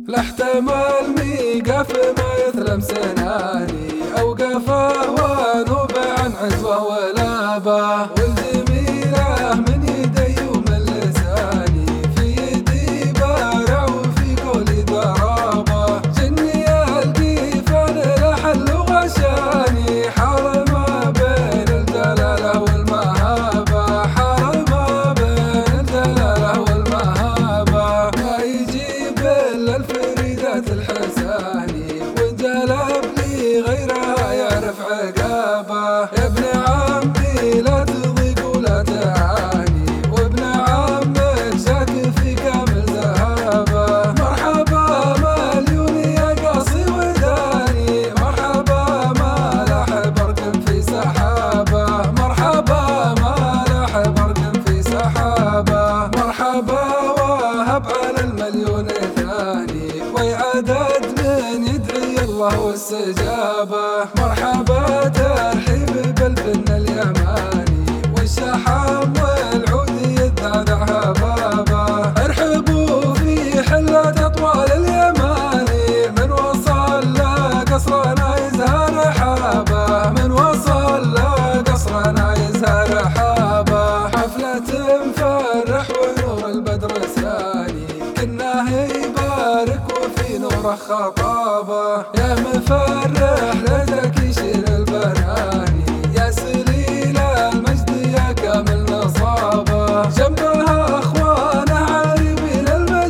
لا احتمل ميقف ما يثلم سناني أوقفه ونوب عن عزوه ولابه والجميلة من يدي ومن لساني في يدي بارع وفي قولي ضرابه جني ألقي فن لحل وغشاني حار ما بين الدلالة والمهابة حار ما بين الدلالة والمهابة ما يجيب إلا الفريدات الحساني وانجلب لي غيرها يعرف عقابه يا ابن عمي لا تضيق ولا تعاني وابن عمك شاك في كامل ذهابه مرحبا مليون يا قاصي وداني مرحبا ما لاح برق في سحابه مرحبا ما لاح برق في سحابه مرحبا وهب على المليون ثاني ويعدد من يدعي الله واستجابه مرحبا ترحيب بالفن اليماني والشحام والعود يتذاذع بابه ارحبوا في حلة اطوال اليماني من وصل لقصرنا يزهر حابه من وصل لقصرنا يزهر حابه حفلة مفرح ونور البدر ساني كناه يبارك وفي نوره خطابه يا مفرح لدك يشيل البناني يا سليل المجد يا كامل نصابه جنبها اخوانه عاربين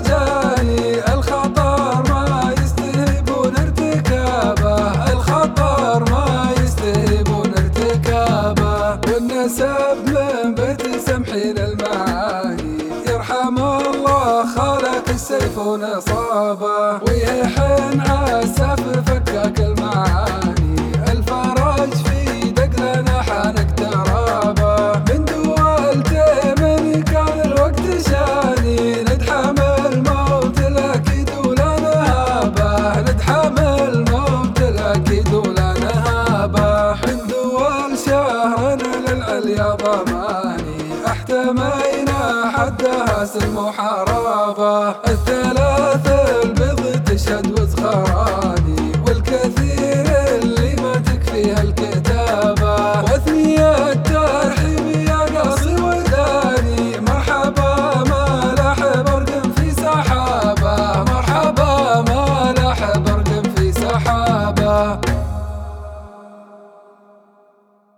المجاني الخطر ما يستهيبون ارتكابه الخطر ما يستهيبون ارتكابه والنسب من بيت سمحين المعاني يرحم الله خالق السيف ونصابه ويحن عسف فكاك المعاني الفرج في دقلنا حانك ترابه من دول تيمن كان الوقت شاني ندحم الموت الاكيد ولا نهابه ندحم الموت الاكيد ولا نهابه من دول شهرنا للعليا ضماني احتمينا حدها سلم وحرابه الثلاث البيض تشهد وزخراني والكثير